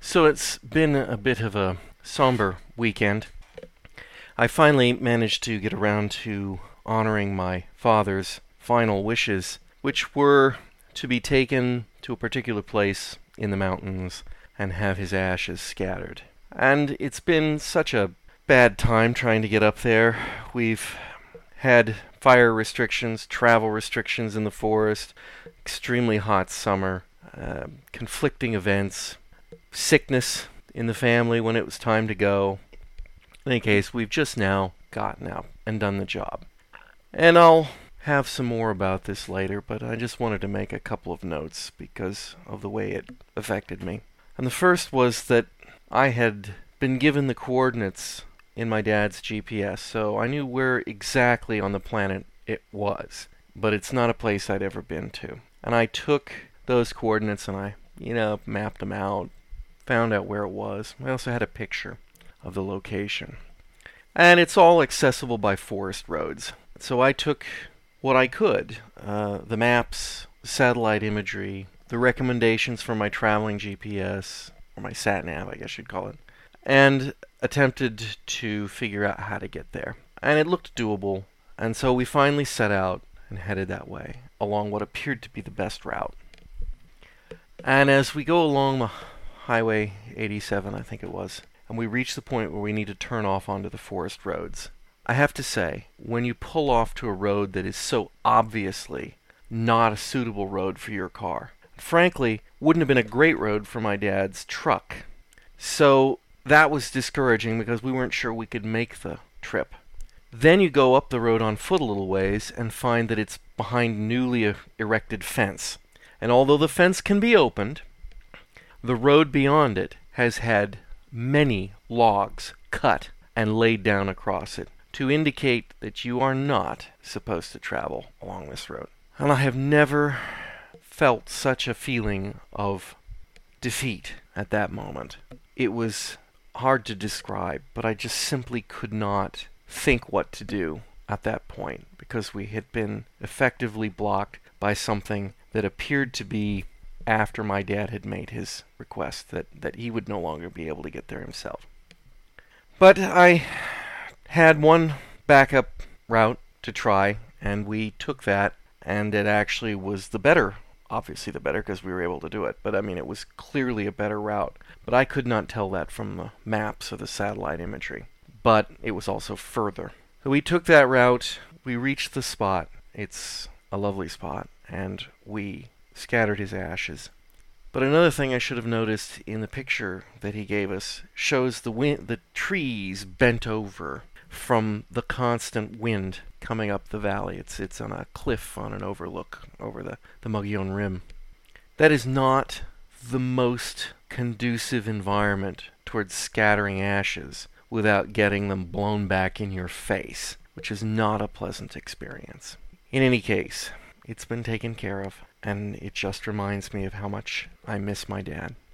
So it's been a bit of a somber weekend. I finally managed to get around to honoring my father's final wishes, which were to be taken to a particular place in the mountains and have his ashes scattered. And it's been such a bad time trying to get up there. We've had fire restrictions, travel restrictions in the forest, extremely hot summer, conflicting events, sickness in the family when it was time to go. In any case, we've just now gotten out and done the job. And I'll have some more about this later, but I just wanted to make a couple of notes because of the way it affected me. And the first was that I had been given the coordinates in my dad's GPS, so I knew where exactly on the planet it was, but it's not a place I'd ever been to. And I took those coordinates and I, mapped them out, found out where it was. I also had a picture of the location. And it's all accessible by forest roads. So I took what I could, the maps, satellite imagery, the recommendations from my traveling GPS, or my sat-nav, I guess you'd call it, and attempted to figure out how to get there. And it looked doable, and so we finally set out and headed that way, along what appeared to be the best route. And as we go along the Highway 87, I think it was, and we reach the point where we need to turn off onto the forest roads, I have to say, when you pull off to a road that is so obviously not a suitable road for your car, frankly, wouldn't have been a great road for my dad's truck. So that was discouraging because we weren't sure we could make the trip. Then you go up the road on foot a little ways and find that it's behind newly erected fence. And although the fence can be opened, the road beyond it has had many logs cut and laid down across it to indicate that you are not supposed to travel along this road. And I have never felt such a feeling of defeat at that moment. It was hard to describe, but I just simply could not think what to do at that point because we had been effectively blocked by something that appeared to be after my dad had made his request that he would no longer be able to get there himself. But I had one backup route to try, and we took that, and it actually was the better, obviously the better because we were able to do it, but it was clearly a better route. But I could not tell that from the maps or the satellite imagery. But it was also further. So we took that route, we reached the spot, it's a lovely spot, and we scattered his ashes. But another thing I should have noticed in the picture that he gave us shows the trees bent over from the constant wind coming up the valley. It's on a cliff on an overlook over the Mogollon Rim. That is not the most conducive environment towards scattering ashes without getting them blown back in your face, which is not a pleasant experience. In any case, it's been taken care of, and it just reminds me of how much I miss my dad.